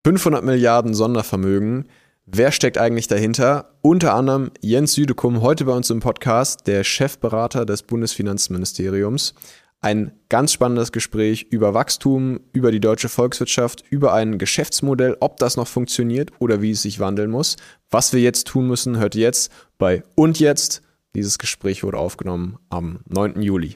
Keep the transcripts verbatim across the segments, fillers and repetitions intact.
fünfhundert Milliarden Sondervermögen. Wer steckt eigentlich dahinter? Unter anderem Jens Südekum, heute bei uns im Podcast, der Chefberater des Bundesfinanzministeriums. Ein ganz spannendes Gespräch über Wachstum, über die deutsche Volkswirtschaft, über ein Geschäftsmodell, ob das noch funktioniert oder wie es sich wandeln muss. Was wir jetzt tun müssen, hört ihr jetzt bei Und Jetzt. Dieses Gespräch wurde aufgenommen am neunten Juli.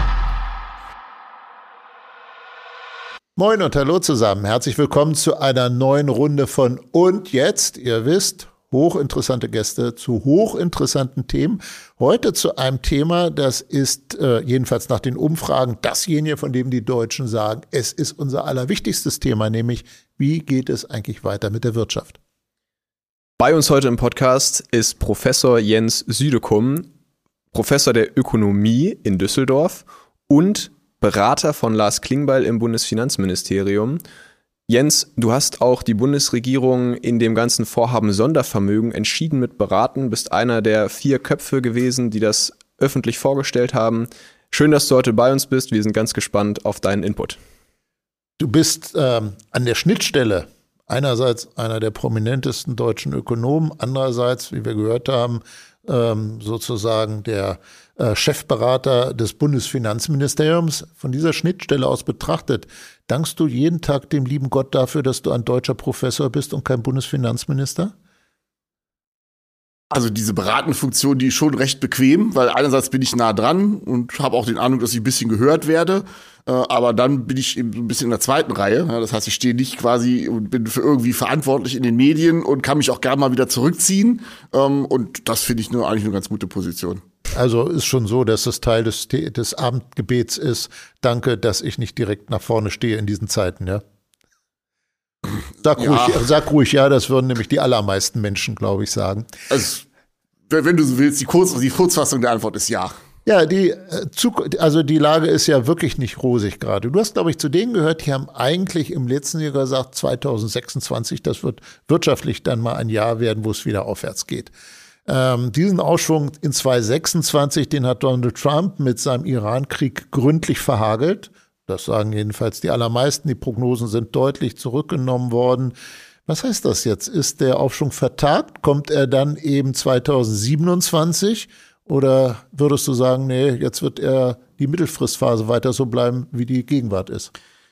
Moin und hallo zusammen. Herzlich willkommen zu einer neuen Runde von Und Jetzt. Ihr wisst, hochinteressante Gäste zu hochinteressanten Themen. Heute zu einem Thema, das ist äh, jedenfalls nach den Umfragen dasjenige, von dem die Deutschen sagen, es ist unser allerwichtigstes Thema, nämlich wie geht es eigentlich weiter mit der Wirtschaft? Bei uns heute im Podcast ist Professor Jens Südekum, Professor der Ökonomie in Düsseldorf und Berater von Lars Klingbeil im Bundesfinanzministerium. Jens, du hast auch die Bundesregierung in dem ganzen Vorhaben Sondervermögen entschieden mit beraten, bist einer der vier Köpfe gewesen, die das öffentlich vorgestellt haben. Schön, dass du heute bei uns bist. Wir sind ganz gespannt auf deinen Input. Du bist ähm, an der Schnittstelle. Einerseits einer der prominentesten deutschen Ökonomen, andererseits, wie wir gehört haben, ähm, sozusagen der äh, Chefberater des Bundesfinanzministeriums. Von dieser Schnittstelle aus betrachtet, dankst du jeden Tag dem lieben Gott dafür, dass du ein deutscher Professor bist und kein Bundesfinanzminister? Also diese beratende Funktion, die ist schon recht bequem, weil einerseits bin ich nah dran und habe auch den Eindruck, dass ich ein bisschen gehört werde, äh, aber dann bin ich eben so ein bisschen in der zweiten Reihe. Ja, das heißt, ich stehe nicht quasi und bin für irgendwie verantwortlich in den Medien und kann mich auch gerne mal wieder zurückziehen. Ähm, und das finde ich nur eigentlich eine ganz gute Position. Also ist schon so, dass es Teil des, des Abendgebets ist. Danke, dass ich nicht direkt nach vorne stehe in diesen Zeiten, ja. Sag ruhig, ja. sag ruhig ja, das würden nämlich die allermeisten Menschen, glaube ich, sagen. Also, wenn du so willst, die, Kurz, die Kurzfassung der Antwort ist ja. Ja, die, also die Lage ist ja wirklich nicht rosig gerade. Du hast, glaube ich, zu denen gehört, die haben eigentlich im letzten Jahr gesagt, zwanzig sechsundzwanzig, das wird wirtschaftlich dann mal ein Jahr werden, wo es wieder aufwärts geht. Ähm, diesen Aufschwung in zwanzig sechsundzwanzig, den hat Donald Trump mit seinem Iran-Krieg gründlich verhagelt. Das sagen jedenfalls die allermeisten. Die Prognosen sind deutlich zurückgenommen worden. Was heißt das jetzt? Ist der Aufschwung vertagt? Kommt er dann eben zwanzig siebenundzwanzig? Oder würdest du sagen, nee, jetzt wird er die Mittelfristphase weiter so bleiben, wie die Gegenwart ist?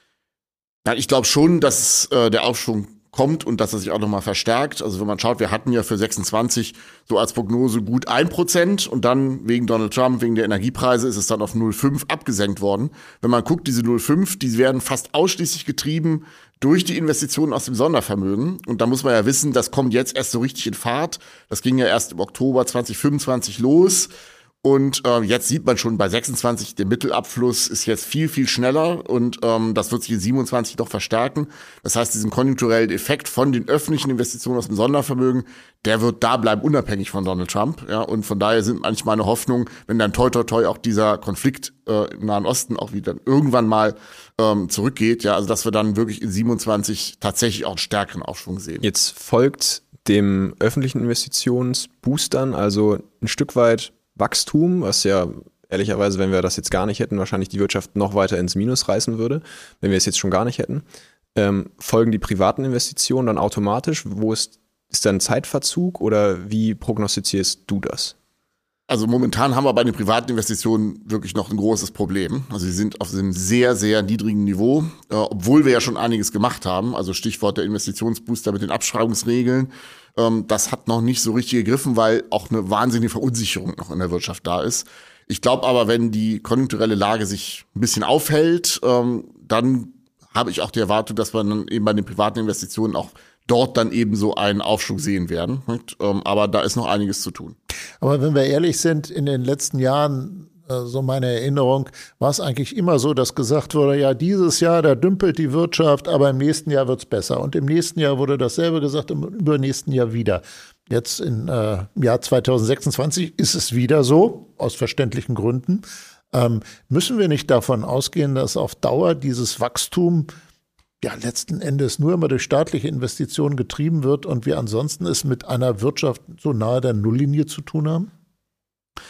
Ja, ich glaube schon, dass äh, der Aufschwung kommt und dass er sich auch nochmal verstärkt. Also wenn man schaut, wir hatten ja für sechsundzwanzig so als Prognose gut ein Prozent und dann wegen Donald Trump, wegen der Energiepreise ist es dann auf null Komma fünf abgesenkt worden. Wenn man guckt, diese null Komma fünf, die werden fast ausschließlich getrieben durch die Investitionen aus dem Sondervermögen. Und da muss man ja wissen, das kommt jetzt erst so richtig in Fahrt. Das ging ja erst im Oktober zwanzig fünfundzwanzig los. Und äh, jetzt sieht man schon bei sechsundzwanzig, der Mittelabfluss ist jetzt viel, viel schneller und ähm, das wird sich in siebenundzwanzig doch verstärken. Das heißt, diesen konjunkturellen Effekt von den öffentlichen Investitionen aus dem Sondervermögen, der wird da bleiben, unabhängig von Donald Trump. Ja, und von daher sind manchmal eine Hoffnung, wenn dann toi toi toi auch dieser Konflikt äh, im Nahen Osten auch wieder irgendwann mal ähm, zurückgeht, ja, also dass wir dann wirklich in siebenundzwanzig tatsächlich auch einen stärkeren Aufschwung sehen. Jetzt folgt dem öffentlichen Investitionsboostern also ein Stück weit Wachstum, was ja ehrlicherweise, wenn wir das jetzt gar nicht hätten, wahrscheinlich die Wirtschaft noch weiter ins Minus reißen würde, wenn wir es jetzt schon gar nicht hätten. Ähm, folgen die privaten Investitionen dann automatisch? Wo ist, ist da ein Zeitverzug oder wie prognostizierst du das? Also momentan haben wir bei den privaten Investitionen wirklich noch ein großes Problem. Also sie sind auf einem sehr, sehr niedrigen Niveau, äh, obwohl wir ja schon einiges gemacht haben. Also Stichwort der Investitionsbooster mit den Abschreibungsregeln. Ähm, das hat noch nicht so richtig gegriffen, weil auch eine wahnsinnige Verunsicherung noch in der Wirtschaft da ist. Ich glaube aber, wenn die konjunkturelle Lage sich ein bisschen aufhält, ähm, dann habe ich auch die Erwartung, dass wir dann eben bei den privaten Investitionen auch dort dann eben so einen Aufschwung sehen werden. Aber da ist noch einiges zu tun. Aber wenn wir ehrlich sind, in den letzten Jahren, so meine Erinnerung, war es eigentlich immer so, dass gesagt wurde, ja, dieses Jahr, da dümpelt die Wirtschaft, aber im nächsten Jahr wird's besser. Und im nächsten Jahr wurde dasselbe gesagt, im übernächsten Jahr wieder. Jetzt im äh, Jahr zwanzig sechsundzwanzig ist es wieder so, aus verständlichen Gründen. Ähm, müssen wir nicht davon ausgehen, dass auf Dauer dieses Wachstum ja letzten Endes nur immer durch staatliche Investitionen getrieben wird und wir ansonsten es mit einer Wirtschaft so nahe der Nulllinie zu tun haben?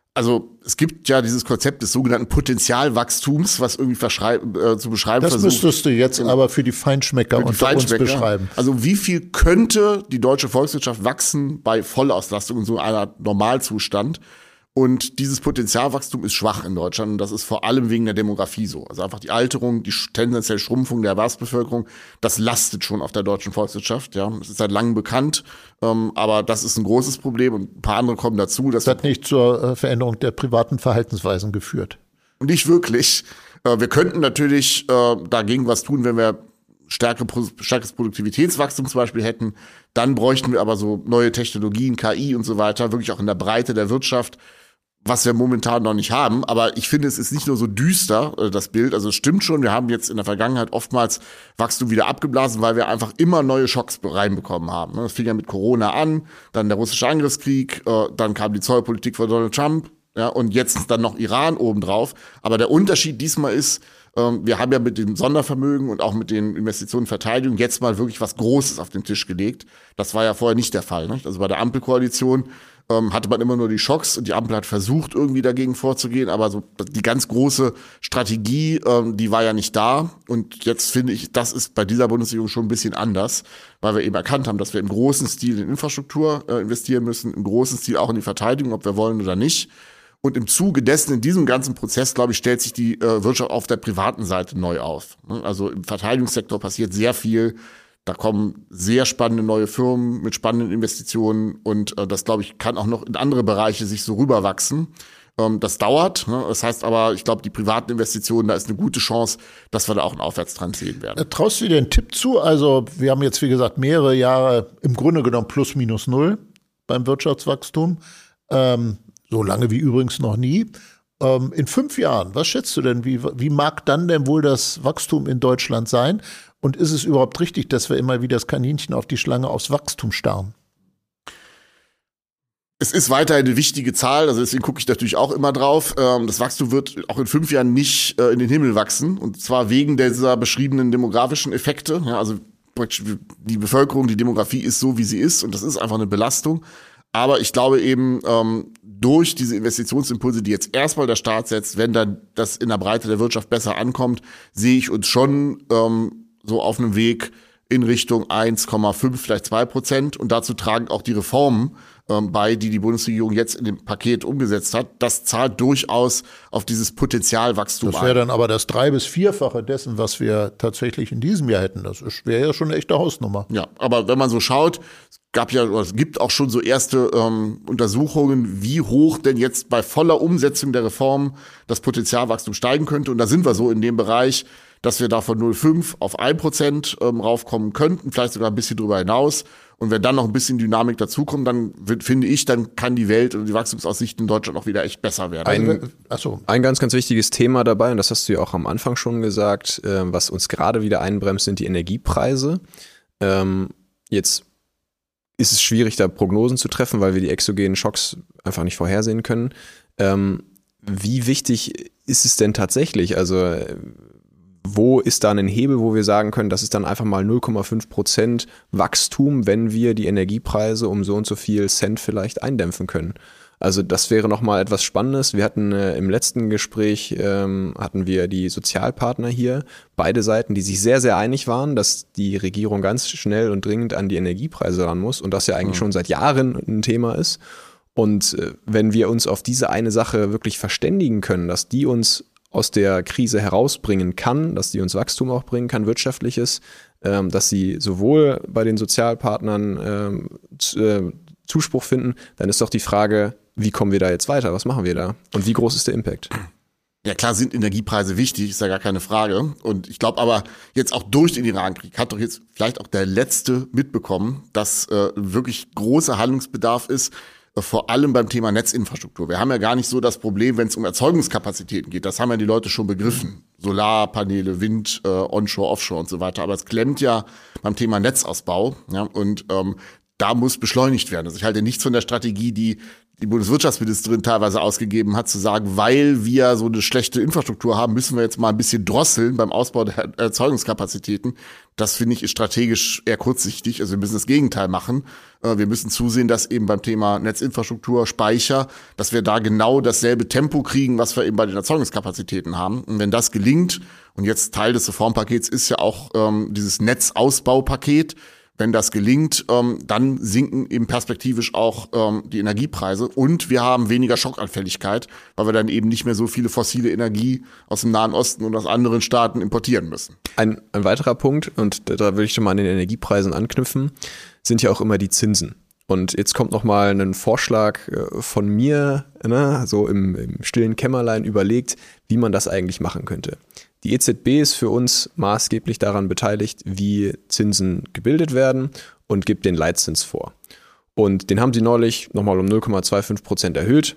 Also es gibt ja dieses Konzept des sogenannten Potenzialwachstums, was irgendwie äh, zu beschreiben das versucht. Das müsstest du jetzt aber für die Feinschmecker für die unter Feinschmecker. uns beschreiben. Also wie viel könnte die deutsche Volkswirtschaft wachsen bei Vollauslastung in so einer Normalzustand? Und dieses Potenzialwachstum ist schwach in Deutschland und das ist vor allem wegen der Demografie so. Also einfach die Alterung, die tendenzielle Schrumpfung der Erwerbsbevölkerung, das lastet schon auf der deutschen Volkswirtschaft. Ja, das ist seit langem bekannt, ähm, aber das ist ein großes Problem und ein paar andere kommen dazu. Das hat nicht zur äh, Veränderung der privaten Verhaltensweisen geführt. Nicht wirklich. Äh, wir könnten natürlich äh, dagegen was tun, wenn wir stärkere, stärkeres Produktivitätswachstum zum Beispiel hätten. Dann bräuchten wir aber so neue Technologien, K I und so weiter, wirklich auch in der Breite der Wirtschaft, was wir momentan noch nicht haben. Aber ich finde, es ist nicht nur so düster, das Bild. Also es stimmt schon, wir haben jetzt in der Vergangenheit oftmals Wachstum wieder abgeblasen, weil wir einfach immer neue Schocks reinbekommen haben. Das fing ja mit Corona an, dann der russische Angriffskrieg, dann kam die Zollpolitik von Donald Trump, ja, und jetzt dann noch Iran obendrauf. Aber der Unterschied diesmal ist, wir haben ja mit dem Sondervermögen und auch mit den Investitionen in Verteidigung jetzt mal wirklich was Großes auf den Tisch gelegt. Das war ja vorher nicht der Fall. Nicht? Also bei der Ampelkoalition ähm, hatte man immer nur die Schocks und die Ampel hat versucht, irgendwie dagegen vorzugehen. Aber so die ganz große Strategie, ähm, die war ja nicht da. Und jetzt finde ich, das ist bei dieser Bundesregierung schon ein bisschen anders, weil wir eben erkannt haben, dass wir im großen Stil in Infrastruktur äh, investieren müssen, im großen Stil auch in die Verteidigung, ob wir wollen oder nicht. Und im Zuge dessen, in diesem ganzen Prozess, glaube ich, stellt sich die äh, Wirtschaft auf der privaten Seite neu auf. Also im Verteidigungssektor passiert sehr viel. Da kommen sehr spannende neue Firmen mit spannenden Investitionen. Und äh, das, glaube ich, kann auch noch in andere Bereiche sich so rüberwachsen. Ähm, das dauert. Ne? Das heißt aber, ich glaube, die privaten Investitionen, da ist eine gute Chance, dass wir da auch einen Aufwärtstrend sehen werden. Traust du dir einen Tipp zu? Also wir haben jetzt, wie gesagt, mehrere Jahre im Grunde genommen plus minus null beim Wirtschaftswachstum. Ähm, So lange wie übrigens noch nie. Ähm, in fünf Jahren, was schätzt du denn, wie, wie mag dann denn wohl das Wachstum in Deutschland sein? Und ist es überhaupt richtig, dass wir immer wie das Kaninchen auf die Schlange aufs Wachstum starren? Es ist weiterhin eine wichtige Zahl, also deswegen gucke ich natürlich auch immer drauf. Ähm, das Wachstum wird auch in fünf Jahren nicht äh, in den Himmel wachsen. Und zwar wegen dieser beschriebenen demografischen Effekte. Ja, also die Bevölkerung, die Demografie ist so, wie sie ist. Und das ist einfach eine Belastung. Aber ich glaube eben, ähm, durch diese Investitionsimpulse, die jetzt erstmal der Staat setzt, wenn dann das in der Breite der Wirtschaft besser ankommt, sehe ich uns schon ähm, so auf einem Weg in Richtung eins Komma fünf, vielleicht zwei Prozent. Und dazu tragen auch die Reformen ähm, bei, die die Bundesregierung jetzt in dem Paket umgesetzt hat. Das zahlt durchaus auf dieses Potenzialwachstum ein. Das wäre dann aber das drei- bis vierfache dessen, was wir tatsächlich in diesem Jahr hätten. Das wäre ja schon eine echte Hausnummer. Ja, aber wenn man so schaut, es gab ja, oder es gibt auch schon so erste ähm, Untersuchungen, wie hoch denn jetzt bei voller Umsetzung der Reform das Potenzialwachstum steigen könnte. Und da sind wir so in dem Bereich, dass wir da von null Komma fünf auf ein Prozent ähm, raufkommen könnten, vielleicht sogar ein bisschen drüber hinaus. Und wenn dann noch ein bisschen Dynamik dazukommt, dann wird, finde ich, dann kann die Welt und die Wachstumsaussichten in Deutschland auch wieder echt besser werden. Ein, Achso. ein ganz, ganz wichtiges Thema dabei, und das hast du ja auch am Anfang schon gesagt, äh, was uns gerade wieder einbremst, sind die Energiepreise. Ähm, jetzt ist es schwierig, da Prognosen zu treffen, weil wir die exogenen Schocks einfach nicht vorhersehen können. Ähm, wie wichtig ist es denn tatsächlich? Also wo ist da ein Hebel, wo wir sagen können, das ist dann einfach mal null Komma fünf Prozent Wachstum, wenn wir die Energiepreise um so und so viel Cent vielleicht eindämpfen können? Also das wäre nochmal etwas Spannendes. Wir hatten äh, im letzten Gespräch, ähm, hatten wir die Sozialpartner hier, beide Seiten, die sich sehr, sehr einig waren, dass die Regierung ganz schnell und dringend an die Energiepreise ran muss und das ja eigentlich mhm. schon seit Jahren ein Thema ist. Und äh, wenn wir uns auf diese eine Sache wirklich verständigen können, dass die uns aus der Krise herausbringen kann, dass die uns Wachstum auch bringen kann, wirtschaftliches, ähm, dass sie sowohl bei den Sozialpartnern ähm, z- äh, Zuspruch finden, dann ist doch die Frage, wie kommen wir da jetzt weiter? Was machen wir da? Und wie groß ist der Impact? Ja, klar sind Energiepreise wichtig, ist ja gar keine Frage. Und ich glaube aber, jetzt auch durch den Irankrieg hat doch jetzt vielleicht auch der Letzte mitbekommen, dass äh, wirklich großer Handlungsbedarf ist, vor allem beim Thema Netzinfrastruktur. Wir haben ja gar nicht so das Problem, wenn es um Erzeugungskapazitäten geht. Das haben ja die Leute schon begriffen. Solarpaneele, Wind, äh, Onshore, Offshore und so weiter. Aber es klemmt ja beim Thema Netzausbau. Ja, und ähm, da muss beschleunigt werden. Also ich halte nichts von der Strategie, die die Bundeswirtschaftsministerin teilweise ausgegeben hat, zu sagen, weil wir so eine schlechte Infrastruktur haben, müssen wir jetzt mal ein bisschen drosseln beim Ausbau der Erzeugungskapazitäten. Das finde ich ist strategisch eher kurzsichtig. Also wir müssen das Gegenteil machen. Wir müssen zusehen, dass eben beim Thema Netzinfrastruktur, Speicher, dass wir da genau dasselbe Tempo kriegen, was wir eben bei den Erzeugungskapazitäten haben. Und wenn das gelingt, und jetzt Teil des Reformpakets ist ja auch ähm, dieses Netzausbaupaket, wenn das gelingt, ähm, dann sinken eben perspektivisch auch ähm, die Energiepreise und wir haben weniger Schockanfälligkeit, weil wir dann eben nicht mehr so viele fossile Energie aus dem Nahen Osten und aus anderen Staaten importieren müssen. Ein, ein weiterer Punkt, und da will ich schon mal an den Energiepreisen anknüpfen, sind ja auch immer die Zinsen. Und jetzt kommt noch mal ein Vorschlag von mir, ne, so im, im stillen Kämmerlein überlegt, wie man das eigentlich machen könnte. Die E Z B ist für uns maßgeblich daran beteiligt, wie Zinsen gebildet werden und gibt den Leitzins vor. Und den haben sie neulich nochmal um null Komma fünfundzwanzig Prozent erhöht.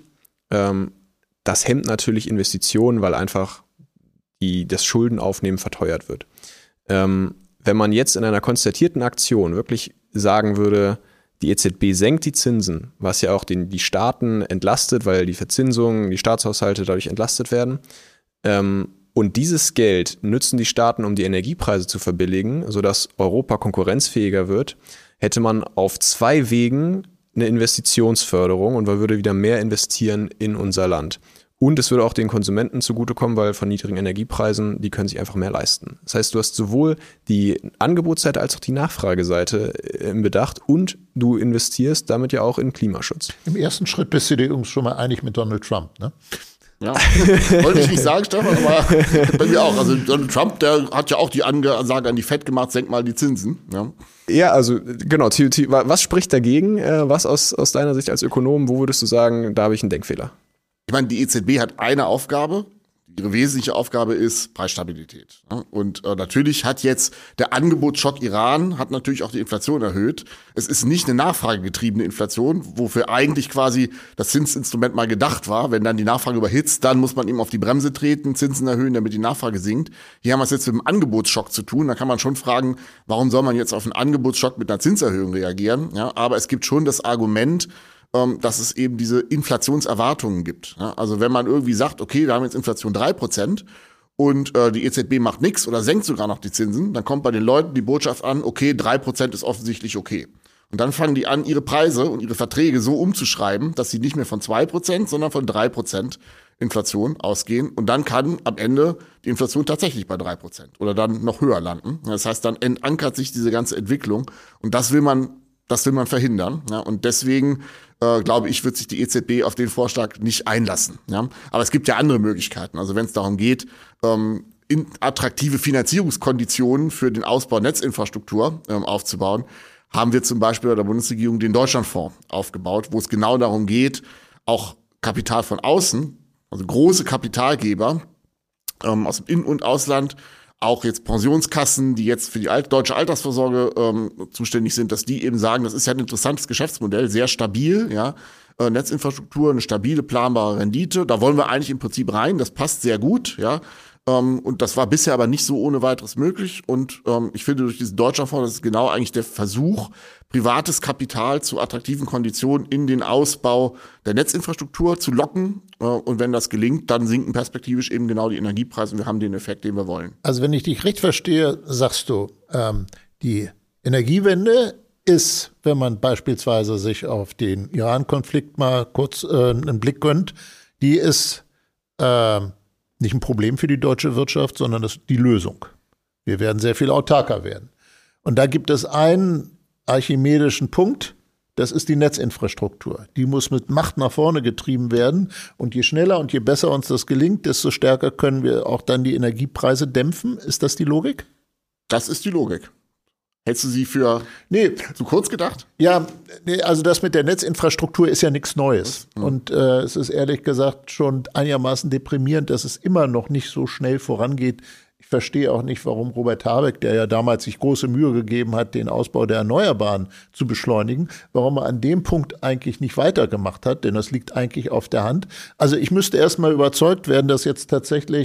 Das hemmt natürlich Investitionen, weil einfach die, das Schuldenaufnehmen verteuert wird. Wenn man jetzt in einer konzertierten Aktion wirklich sagen würde, die E Z B senkt die Zinsen, was ja auch den, die Staaten entlastet, weil die Verzinsungen, die Staatshaushalte dadurch entlastet werden, ähm, und dieses Geld nutzen die Staaten, um die Energiepreise zu verbilligen, sodass Europa konkurrenzfähiger wird, hätte man auf zwei Wegen eine Investitionsförderung und man würde wieder mehr investieren in unser Land. Und es würde auch den Konsumenten zugutekommen, weil von niedrigen Energiepreisen, die können sich einfach mehr leisten. Das heißt, du hast sowohl die Angebotsseite als auch die Nachfrageseite im Bedacht und du investierst damit ja auch in Klimaschutz. Im ersten Schritt bist du dir übrigens schon mal einig mit Donald Trump, ne? Ja, wollte ich nicht sagen, Stefan, aber bei mir auch. Also Donald Trump, der hat ja auch die Ansage an die Fed gemacht, senk mal die Zinsen. Ja, ja, also genau. Was spricht dagegen? Was aus, aus deiner Sicht als Ökonom, wo würdest du sagen, da habe ich einen Denkfehler? Ich meine, die E Z B hat eine Aufgabe. Ihre wesentliche Aufgabe ist Preisstabilität. Und äh, natürlich hat jetzt der Angebotsschock Iran hat natürlich auch die Inflation erhöht. Es ist nicht eine nachfragegetriebene Inflation, wofür eigentlich quasi das Zinsinstrument mal gedacht war. Wenn dann die Nachfrage überhitzt, dann muss man eben auf die Bremse treten, Zinsen erhöhen, damit die Nachfrage sinkt. Hier haben wir es jetzt mit einem Angebotsschock zu tun. Da kann man schon fragen, warum soll man jetzt auf einen Angebotsschock mit einer Zinserhöhung reagieren? Ja, aber es gibt schon das Argument, dass es eben diese Inflationserwartungen gibt. Also wenn man irgendwie sagt, okay, wir haben jetzt Inflation drei Prozent und äh, die E Z B macht nichts oder senkt sogar noch die Zinsen, dann kommt bei den Leuten die Botschaft an, okay, drei Prozent ist offensichtlich okay. Und dann fangen die an, ihre Preise und ihre Verträge so umzuschreiben, dass sie nicht mehr von zwei Prozent, sondern von drei Prozent Inflation ausgehen. Und dann kann am Ende die Inflation tatsächlich bei drei Prozent oder dann noch höher landen. Das heißt, dann entankert sich diese ganze Entwicklung und das will man Das will man verhindern. Ja, und deswegen, äh, glaube ich, wird sich die E Z B auf den Vorschlag nicht einlassen. Ja. Aber es gibt ja andere Möglichkeiten. Also wenn es darum geht, ähm, in attraktive Finanzierungskonditionen für den Ausbau Netzinfrastruktur ähm, aufzubauen, haben wir zum Beispiel bei der Bundesregierung den Deutschlandfonds aufgebaut, wo es genau darum geht, auch Kapital von außen, also große Kapitalgeber ähm, aus dem In- und Ausland, auch jetzt Pensionskassen, die jetzt für die alt- deutsche Altersvorsorge ähm, zuständig sind, dass die eben sagen, das ist ja ein interessantes Geschäftsmodell, sehr stabil, ja, äh, Netzinfrastruktur, eine stabile, planbare Rendite, da wollen wir eigentlich im Prinzip rein, das passt sehr gut, ja, ähm, und das war bisher aber nicht so ohne weiteres möglich und ähm, ich finde, durch diesen Deutschlandfonds, das ist genau eigentlich der Versuch, privates Kapital zu attraktiven Konditionen in den Ausbau der Netzinfrastruktur zu locken. Und wenn das gelingt, dann sinken perspektivisch eben genau die Energiepreise und wir haben den Effekt, den wir wollen. Also wenn ich dich recht verstehe, sagst du, ähm, die Energiewende ist, wenn man beispielsweise sich auf den Iran-Konflikt mal kurz äh, einen Blick gönnt, die ist äh, nicht ein Problem für die deutsche Wirtschaft, sondern das ist die Lösung. Wir werden sehr viel autarker werden. Und da gibt es einen archimedischen Punkt, das ist die Netzinfrastruktur. Die muss mit Macht nach vorne getrieben werden. Und je schneller und je besser uns das gelingt, desto stärker können wir auch dann die Energiepreise dämpfen. Ist das die Logik? Das ist die Logik. Hältst du sie für nee. zu kurz gedacht? Ja, nee, also das mit der Netzinfrastruktur ist ja nichts Neues. Mhm. Und äh, es ist ehrlich gesagt schon einigermaßen deprimierend, dass es immer noch nicht so schnell vorangeht. Ich verstehe auch nicht, warum Robert Habeck, der ja damals sich große Mühe gegeben hat, den Ausbau der Erneuerbaren zu beschleunigen, warum er an dem Punkt eigentlich nicht weitergemacht hat, denn das liegt eigentlich auf der Hand. Also ich müsste erst mal überzeugt werden, dass jetzt tatsächlich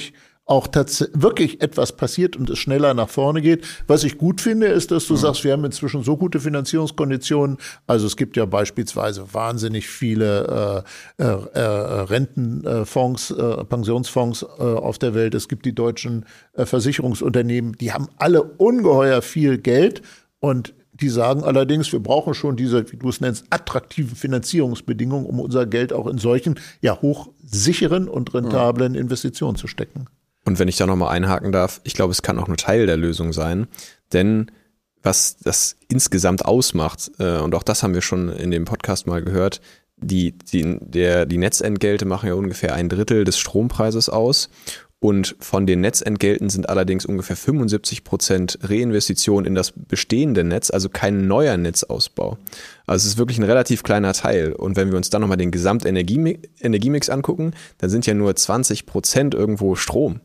auch tats- wirklich etwas passiert und es schneller nach vorne geht. Was ich gut finde, ist, dass du mhm. sagst, wir haben inzwischen so gute Finanzierungskonditionen. Also es gibt ja beispielsweise wahnsinnig viele äh, äh, äh, Rentenfonds, äh, Pensionsfonds äh, auf der Welt. Es gibt die deutschen äh, Versicherungsunternehmen, die haben alle ungeheuer viel Geld und die sagen allerdings, wir brauchen schon diese, wie du es nennst, attraktiven Finanzierungsbedingungen, um unser Geld auch in solchen ja hochsicheren und rentablen mhm. Investitionen zu stecken. Und wenn ich da nochmal einhaken darf, ich glaube, es kann auch nur Teil der Lösung sein, denn was das insgesamt ausmacht, äh, und auch das haben wir schon in dem Podcast mal gehört, die, die, der, die Netzentgelte machen ja ungefähr ein Drittel des Strompreises aus und von den Netzentgelten sind allerdings ungefähr fünfundsiebzig Prozent Reinvestition in das bestehende Netz, also kein neuer Netzausbau. Also es ist wirklich ein relativ kleiner Teil. Und wenn wir uns dann nochmal den Gesamtenergiemix angucken, dann sind ja nur zwanzig Prozent irgendwo Strom.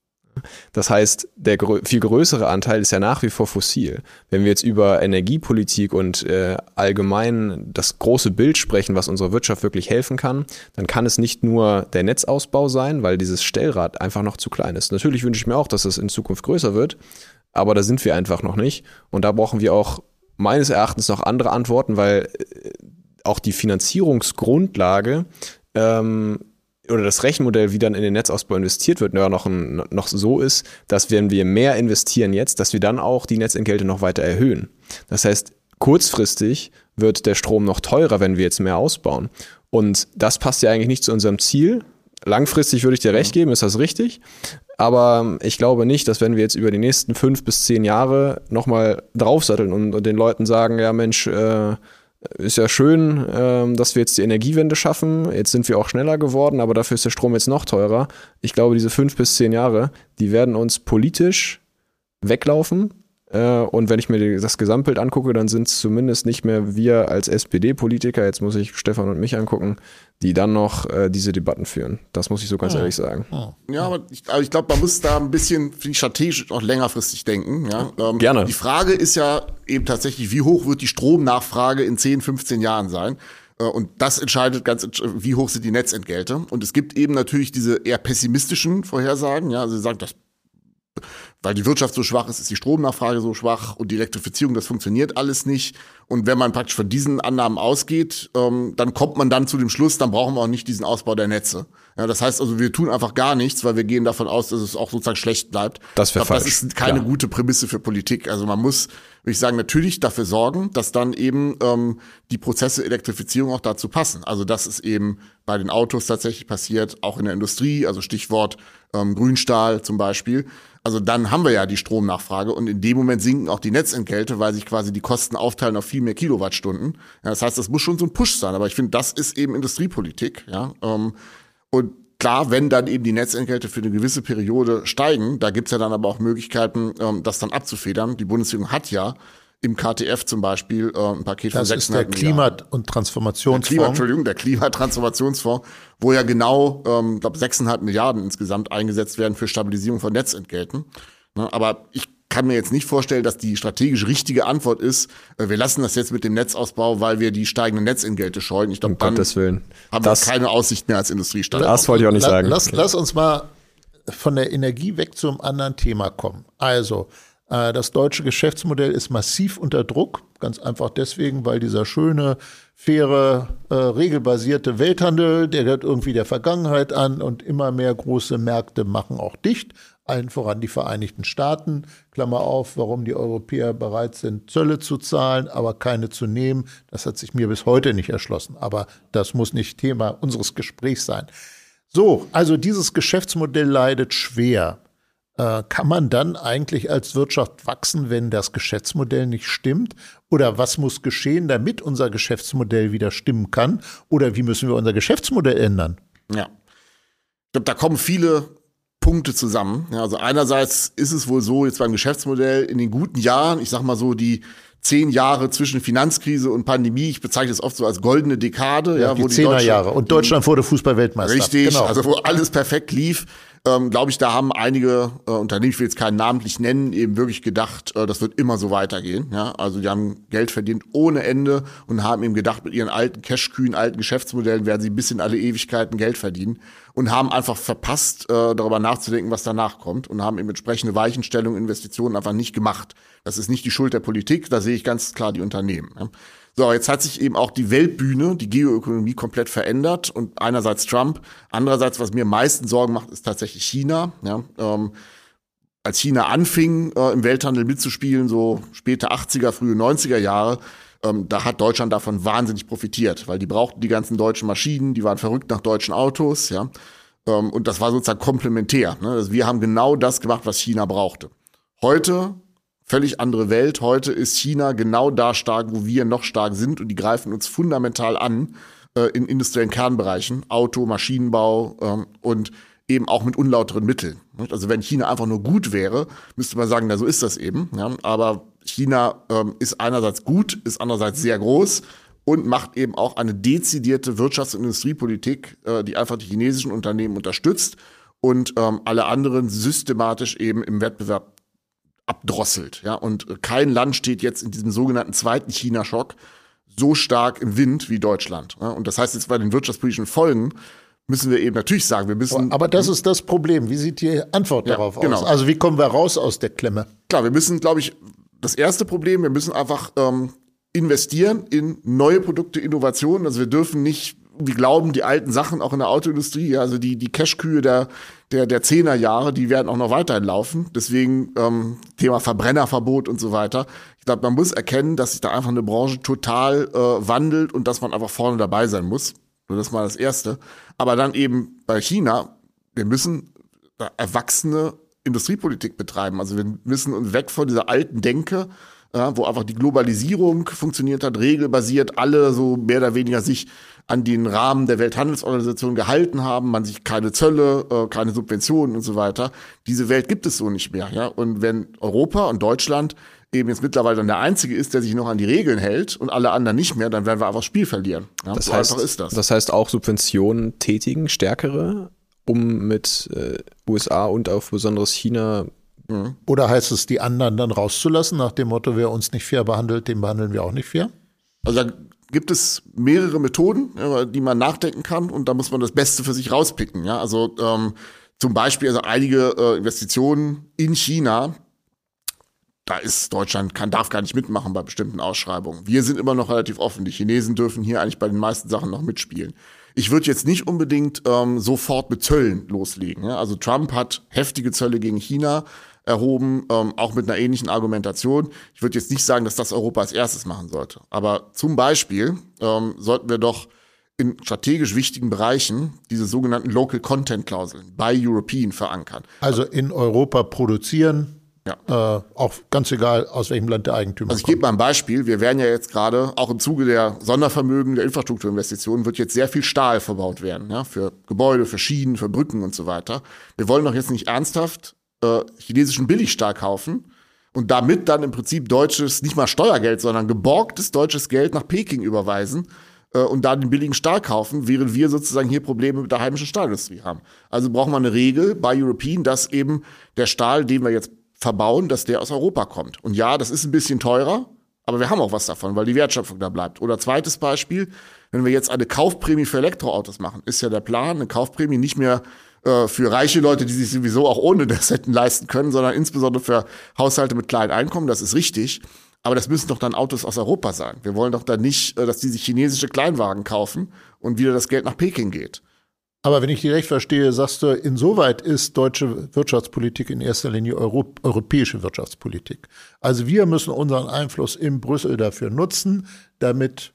Das heißt, der grö- viel größere Anteil ist ja nach wie vor fossil. Wenn wir jetzt über Energiepolitik und äh, allgemein das große Bild sprechen, was unserer Wirtschaft wirklich helfen kann, dann kann es nicht nur der Netzausbau sein, weil dieses Stellrad einfach noch zu klein ist. Natürlich wünsche ich mir auch, dass es in Zukunft größer wird, aber da sind wir einfach noch nicht. Und da brauchen wir auch meines Erachtens noch andere Antworten, weil äh, auch die Finanzierungsgrundlage ähm, oder das Rechenmodell, wie dann in den Netzausbau investiert wird, ja, noch, ein, noch so ist, dass wenn wir mehr investieren jetzt, dass wir dann auch die Netzentgelte noch weiter erhöhen. Das heißt, kurzfristig wird der Strom noch teurer, wenn wir jetzt mehr ausbauen. Und das passt ja eigentlich nicht zu unserem Ziel. Langfristig würde ich dir recht geben, ist das richtig. Aber ich glaube nicht, dass wenn wir jetzt über die nächsten fünf bis zehn Jahre nochmal draufsatteln und, und den Leuten sagen, ja Mensch, äh, ist ja schön, ähm, dass wir jetzt die Energiewende schaffen. Jetzt sind wir auch schneller geworden, aber dafür ist der Strom jetzt noch teurer. Ich glaube, diese fünf bis zehn Jahre, die werden uns politisch weglaufen. Äh, und wenn ich mir das Gesamtbild angucke, dann sind es zumindest nicht mehr wir als S P D-Politiker, jetzt muss ich Stefan und mich angucken, die dann noch äh, diese Debatten führen. Das muss ich so ganz ja. ehrlich sagen. Ja, aber ich, also ich glaube, man muss da ein bisschen strategisch auch längerfristig denken. Ja? Ähm, Gerne. Die Frage ist ja eben tatsächlich, wie hoch wird die Stromnachfrage in zehn, fünfzehn Jahren sein? Äh, und das entscheidet ganz, wie hoch sind die Netzentgelte. Und es gibt eben natürlich diese eher pessimistischen Vorhersagen. Ja, also sie sagen, das weil die Wirtschaft so schwach ist, ist die Stromnachfrage so schwach und die Elektrifizierung, das funktioniert alles nicht. Und wenn man praktisch von diesen Annahmen ausgeht, ähm, dann kommt man dann zu dem Schluss, dann brauchen wir auch nicht diesen Ausbau der Netze. Ja, das heißt also, wir tun einfach gar nichts, weil wir gehen davon aus, dass es auch sozusagen schlecht bleibt. Das wäre falsch. Das ist keine Klar. gute Prämisse für Politik. Also man muss, würde ich sagen, natürlich dafür sorgen, dass dann eben ähm, die Prozesse Elektrifizierung auch dazu passen. Also dass es eben bei den Autos tatsächlich passiert, auch in der Industrie, also Stichwort ähm, Grünstahl zum Beispiel. Also dann haben wir ja die Stromnachfrage und in dem Moment sinken auch die Netzentgelte, weil sich quasi die Kosten aufteilen auf viel mehr Kilowattstunden. Ja, das heißt, das muss schon so ein Push sein. Aber ich finde, das ist eben Industriepolitik. Ja, ähm, und klar, wenn dann eben die Netzentgelte für eine gewisse Periode steigen, da gibt's ja dann aber auch Möglichkeiten, ähm, das dann abzufedern. Die Bundesregierung hat ja im K T F zum Beispiel äh, ein Paket von sechs Komma fünf Milliarden. Das ist der Klima- und Transformationsfonds. Der Klima, Entschuldigung, der Klimatransformationsfonds, wo ja genau, ähm, ich glaube, sechs Komma fünf Milliarden insgesamt eingesetzt werden für Stabilisierung von Netzentgelten. Ne, aber ich kann mir jetzt nicht vorstellen, dass die strategisch richtige Antwort ist, äh, wir lassen das jetzt mit dem Netzausbau, weil wir die steigenden Netzentgelte scheuen. Ich glaube, dann Gottes Willen. haben das, wir keine Aussicht mehr als Industriestaat. Das wollte ich auch nicht La- sagen. Lass, lass uns mal von der Energie weg zum anderen Thema kommen. Also, das deutsche Geschäftsmodell ist massiv unter Druck, ganz einfach deswegen, weil dieser schöne, faire, äh, regelbasierte Welthandel, der gehört irgendwie der Vergangenheit an und immer mehr große Märkte machen auch dicht, allen voran die Vereinigten Staaten, Klammer auf, warum die Europäer bereit sind, Zölle zu zahlen, aber keine zu nehmen, das hat sich mir bis heute nicht erschlossen, aber das muss nicht Thema unseres Gesprächs sein. So, also dieses Geschäftsmodell leidet schwer. Kann man dann eigentlich als Wirtschaft wachsen, wenn das Geschäftsmodell nicht stimmt? Oder was muss geschehen, damit unser Geschäftsmodell wieder stimmen kann? Oder wie müssen wir unser Geschäftsmodell ändern? Ja, ich glaube, da kommen viele Punkte zusammen. Ja, also einerseits ist es wohl so, jetzt beim Geschäftsmodell in den guten Jahren, ich sag mal so die zehn Jahre zwischen Finanzkrise und Pandemie, ich bezeichne es oft so als goldene Dekade. Ja, ja, die wo die Zehnerjahre. Und Deutschland wurde Fußball-Weltmeister. Richtig, genau. Also wo alles perfekt lief. ähm, glaube ich, da haben einige äh, Unternehmen, ich will jetzt keinen namentlich nennen, eben wirklich gedacht, äh, das wird immer so weitergehen. Ja? Also die haben Geld verdient ohne Ende und haben eben gedacht, mit ihren alten Cash-kühnen, alten Geschäftsmodellen werden sie bis in alle Ewigkeiten Geld verdienen und haben einfach verpasst, äh, darüber nachzudenken, was danach kommt und haben eben entsprechende Weichenstellungen, Investitionen einfach nicht gemacht. Das ist nicht die Schuld der Politik, da sehe ich ganz klar die Unternehmen. Ja? So, jetzt hat sich eben auch die Weltbühne, die Geoökonomie komplett verändert und einerseits Trump, andererseits, was mir am meisten Sorgen macht, ist tatsächlich China. Ja, ähm, als China anfing, äh, im Welthandel mitzuspielen, so späte achtziger, frühe neunziger Jahre, ähm, da hat Deutschland davon wahnsinnig profitiert, weil die brauchten die ganzen deutschen Maschinen, die waren verrückt nach deutschen Autos, ja, ähm, und das war sozusagen komplementär. Ne? Also wir haben genau das gemacht, was China brauchte. Heute völlig andere Welt. Heute ist China genau da stark, wo wir noch stark sind und die greifen uns fundamental an äh, in industriellen Kernbereichen, Auto, Maschinenbau ähm, und eben auch mit unlauteren Mitteln. Also wenn China einfach nur gut wäre, müsste man sagen, na so ist das eben. Ja? Aber China ähm, ist einerseits gut, ist andererseits sehr groß und macht eben auch eine dezidierte Wirtschafts- und Industriepolitik, äh, die einfach die chinesischen Unternehmen unterstützt und ähm, alle anderen systematisch eben im Wettbewerb abdrosselt, ja, und kein Land steht jetzt in diesem sogenannten zweiten China-Schock so stark im Wind wie Deutschland. Ja? Und das heißt jetzt bei den wirtschaftspolitischen Folgen müssen wir eben natürlich sagen, wir müssen. Aber, aber das ist das Problem. Wie sieht die Antwort ja, darauf genau. aus? Also wie kommen wir raus aus der Klemme? Klar, wir müssen, glaube ich, das erste Problem, wir müssen einfach ähm, investieren in neue Produkte, Innovationen. Also wir dürfen nicht wir glauben, die alten Sachen auch in der Autoindustrie, also die, die Cash-Kühe der, der, der Zehnerjahre, die werden auch noch weiterhin laufen. Deswegen ähm, Thema Verbrennerverbot und so weiter. Ich glaube, man muss erkennen, dass sich da einfach eine Branche total äh, wandelt und dass man einfach vorne dabei sein muss. Nur das mal das Erste. Aber dann eben bei China, wir müssen da erwachsene Industriepolitik betreiben. Also wir müssen uns weg von dieser alten Denke, ja, wo einfach die Globalisierung funktioniert hat, regelbasiert, alle so mehr oder weniger sich an den Rahmen der Welthandelsorganisation gehalten haben, man sich keine Zölle, äh, keine Subventionen und so weiter. Diese Welt gibt es so nicht mehr. Ja? Und wenn Europa und Deutschland eben jetzt mittlerweile dann der Einzige ist, der sich noch an die Regeln hält und alle anderen nicht mehr, dann werden wir einfach das Spiel verlieren. Ja? Das so heißt, einfach ist das. Das heißt auch Subventionen tätigen, stärkere, um mit äh, U S A und auf besonders China. Mhm. Oder heißt es, die anderen dann rauszulassen, nach dem Motto, wer uns nicht fair behandelt, den behandeln wir auch nicht fair? Also da gibt es mehrere Methoden, über die man nachdenken kann und da muss man das Beste für sich rauspicken. Ja? Also ähm, zum Beispiel also einige äh, Investitionen in China, da ist Deutschland, kann, darf gar nicht mitmachen bei bestimmten Ausschreibungen. Wir sind immer noch relativ offen. Die Chinesen dürfen hier eigentlich bei den meisten Sachen noch mitspielen. Ich würde jetzt nicht unbedingt ähm, sofort mit Zöllen loslegen. Ja? Also Trump hat heftige Zölle gegen China erhoben, ähm, auch mit einer ähnlichen Argumentation. Ich würde jetzt nicht sagen, dass das Europa als erstes machen sollte. Aber zum Beispiel ähm, sollten wir doch in strategisch wichtigen Bereichen diese sogenannten Local Content Klauseln, Buy European, verankern. Also in Europa produzieren, ja. äh, auch ganz egal, aus welchem Land der Eigentümer Also ich kommt. gebe mal ein Beispiel. Wir werden ja jetzt gerade, auch im Zuge der Sondervermögen, der Infrastrukturinvestitionen, wird jetzt sehr viel Stahl verbaut werden, ja, für Gebäude, für Schienen, für Brücken und so weiter. Wir wollen doch jetzt nicht ernsthaft äh, chinesischen Billigstahl kaufen und damit dann im Prinzip deutsches, nicht mal Steuergeld, sondern geborgtes deutsches Geld nach Peking überweisen äh, und da den billigen Stahl kaufen, während wir sozusagen hier Probleme mit der heimischen Stahlindustrie haben. Also brauchen wir eine Regel bei European, dass eben der Stahl, den wir jetzt verbauen, dass der aus Europa kommt. Und ja, das ist ein bisschen teurer, aber wir haben auch was davon, weil die Wertschöpfung da bleibt. Oder zweites Beispiel, wenn wir jetzt eine Kaufprämie für Elektroautos machen, ist ja der Plan, eine Kaufprämie nicht mehr äh, für reiche Leute, die sich sowieso auch ohne das hätten leisten können, sondern insbesondere für Haushalte mit kleinen Einkommen, das ist richtig. Aber das müssen doch dann Autos aus Europa sein. Wir wollen doch dann nicht, äh, dass die sich chinesische Kleinwagen kaufen und wieder das Geld nach Peking geht. Aber wenn ich dich recht verstehe, sagst du, insoweit ist deutsche Wirtschaftspolitik in erster Linie Euro- europäische Wirtschaftspolitik. Also wir müssen unseren Einfluss in Brüssel dafür nutzen, damit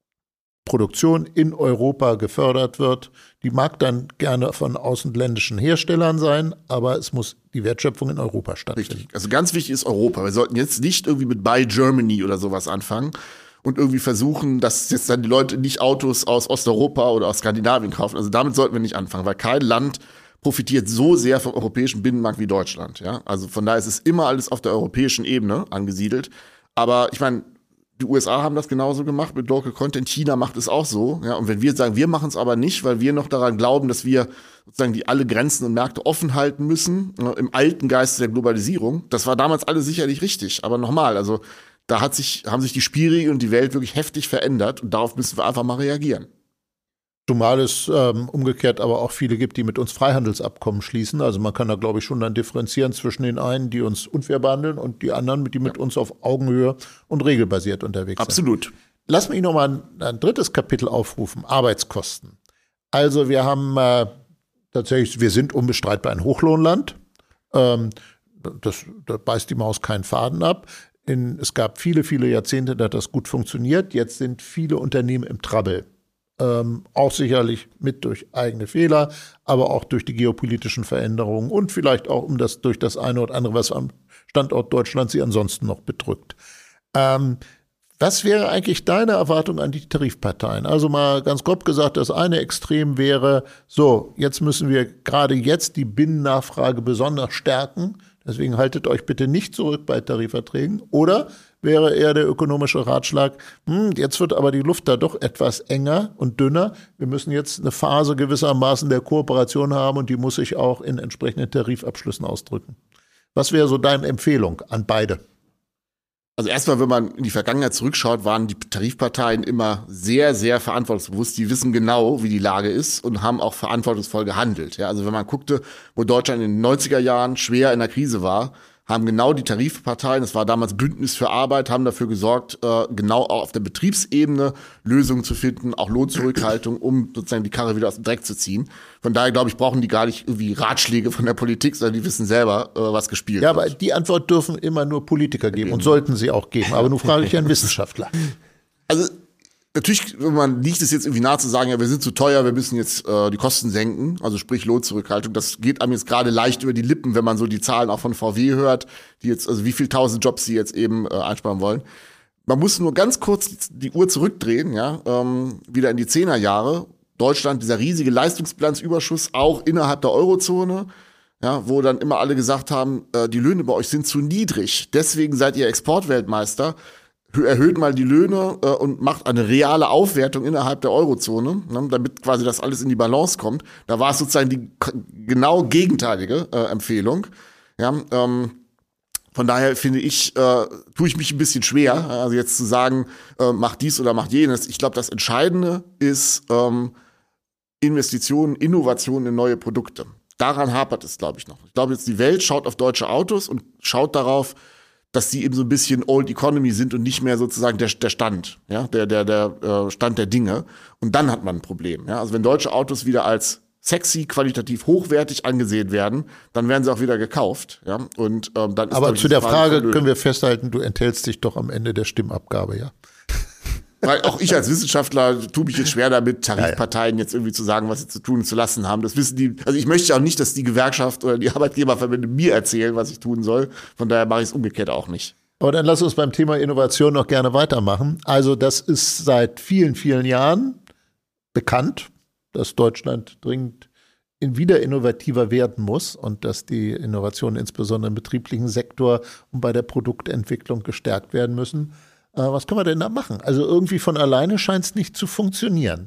Produktion in Europa gefördert wird. Die mag dann gerne von außenländischen Herstellern sein, aber es muss die Wertschöpfung in Europa stattfinden. Richtig. Also ganz wichtig ist Europa. Wir sollten jetzt nicht irgendwie mit Buy Germany oder sowas anfangen und irgendwie versuchen, dass jetzt dann die Leute nicht Autos aus Osteuropa oder aus Skandinavien kaufen. Also damit sollten wir nicht anfangen, weil kein Land profitiert so sehr vom europäischen Binnenmarkt wie Deutschland. Ja? Also von daher ist es immer alles auf der europäischen Ebene angesiedelt. Aber ich meine, Die U S A haben das genauso gemacht mit Local Content. China macht es auch so. Ja, und wenn wir sagen, wir machen es aber nicht, weil wir noch daran glauben, dass wir sozusagen die alle Grenzen und Märkte offen halten müssen, ja, im alten Geist der Globalisierung, das war damals alles sicherlich richtig. Aber nochmal, also da hat sich, haben sich die Spielregeln und die Welt wirklich heftig verändert und darauf müssen wir einfach mal reagieren. Zumal es ähm, umgekehrt aber auch viele gibt, die mit uns Freihandelsabkommen schließen. Also man kann da, glaube ich, schon dann differenzieren zwischen den einen, die uns unfair behandeln, und die anderen, die mit uns auf Augenhöhe und regelbasiert unterwegs sind. Absolut. Lass mich noch mal ein, ein drittes Kapitel aufrufen, Arbeitskosten. Also wir haben äh, tatsächlich, wir sind unbestreitbar ein Hochlohnland. Ähm, das, da beißt die Maus keinen Faden ab. In, es gab viele, viele Jahrzehnte, da hat das gut funktioniert. Jetzt sind viele Unternehmen im Trouble. Ähm, auch sicherlich mit durch eigene Fehler, aber auch durch die geopolitischen Veränderungen und vielleicht auch um das durch das eine oder andere, was am Standort Deutschland sie ansonsten noch bedrückt. Ähm, was wäre eigentlich deine Erwartung an die Tarifparteien? Also mal ganz grob gesagt, das eine Extrem wäre, so, jetzt müssen wir gerade jetzt die Binnennachfrage besonders stärken, deswegen haltet euch bitte nicht zurück bei Tarifverträgen. Oder wäre eher der ökonomische Ratschlag, hm, jetzt wird aber die Luft da doch etwas enger und dünner. Wir müssen jetzt eine Phase gewissermaßen der Kooperation haben und die muss sich auch in entsprechenden Tarifabschlüssen ausdrücken. Was wäre so deine Empfehlung an beide? Also erstmal, wenn man in die Vergangenheit zurückschaut, waren die Tarifparteien immer sehr, sehr verantwortungsbewusst. Die wissen genau, wie die Lage ist und haben auch verantwortungsvoll gehandelt. Ja, also wenn man guckte, wo Deutschland in den neunziger Jahren schwer in der Krise war, haben genau die Tarifparteien, das war damals Bündnis für Arbeit, haben dafür gesorgt, äh, genau auch auf der Betriebsebene Lösungen zu finden, auch Lohnzurückhaltung, um sozusagen die Karre wieder aus dem Dreck zu ziehen. Von daher, glaube ich, brauchen die gar nicht irgendwie Ratschläge von der Politik, sondern die wissen selber, äh, was gespielt wird. Ja, wird. aber die Antwort dürfen immer nur Politiker geben und sollten sie auch geben. Aber nun frage ich einen Wissenschaftler. Also natürlich, wenn man liegt es jetzt irgendwie nahe zu sagen, ja, wir sind zu teuer, wir müssen jetzt äh, die Kosten senken, also sprich Lohnzurückhaltung. Das geht einem jetzt gerade leicht über die Lippen, wenn man so die Zahlen auch von V W hört, die jetzt, also wie viel tausend Jobs sie jetzt eben äh, einsparen wollen. Man muss nur ganz kurz die Uhr zurückdrehen, ja, ähm, wieder in die Zehnerjahre. Deutschland, dieser riesige Leistungsbilanzüberschuss, auch innerhalb der Eurozone, ja, wo dann immer alle gesagt haben, äh, die Löhne bei euch sind zu niedrig, deswegen seid ihr Exportweltmeister. Erhöht mal die Löhne äh, und macht eine reale Aufwertung innerhalb der Eurozone, ne, damit quasi das alles in die Balance kommt. Da war es sozusagen die k- genau gegenteilige äh, Empfehlung. Ja, ähm, von daher finde ich, äh, tue ich mich ein bisschen schwer, also jetzt zu sagen, äh, mach dies oder mach jenes. Ich glaube, das Entscheidende ist ähm, Investitionen, Innovationen in neue Produkte. Daran hapert es, glaube ich, noch. Ich glaube, jetzt die Welt schaut auf deutsche Autos und schaut darauf, dass die eben so ein bisschen Old Economy sind und nicht mehr sozusagen der, der Stand, ja, der, der, der äh, Stand der Dinge. Und dann hat man ein Problem, ja. Also wenn deutsche Autos wieder als sexy, qualitativ hochwertig angesehen werden, dann werden sie auch wieder gekauft, ja. Und ähm, dann ist Aber zu der Frage, Frage können wir festhalten, du enthältst dich doch am Ende der Stimmabgabe, ja? Weil auch ich als Wissenschaftler tue mich jetzt schwer damit, Tarifparteien jetzt irgendwie zu sagen, was sie zu tun und zu lassen haben. Das wissen die, also ich möchte auch nicht, dass die Gewerkschaft oder die Arbeitgeberverbände mir erzählen, was ich tun soll. Von daher mache ich es umgekehrt auch nicht. Aber dann lass uns beim Thema Innovation noch gerne weitermachen. Also das ist seit vielen, vielen Jahren bekannt, dass Deutschland dringend wieder innovativer werden muss und dass die Innovationen insbesondere im betrieblichen Sektor und bei der Produktentwicklung gestärkt werden müssen. Was können wir denn da machen? Also irgendwie von alleine scheint es nicht zu funktionieren.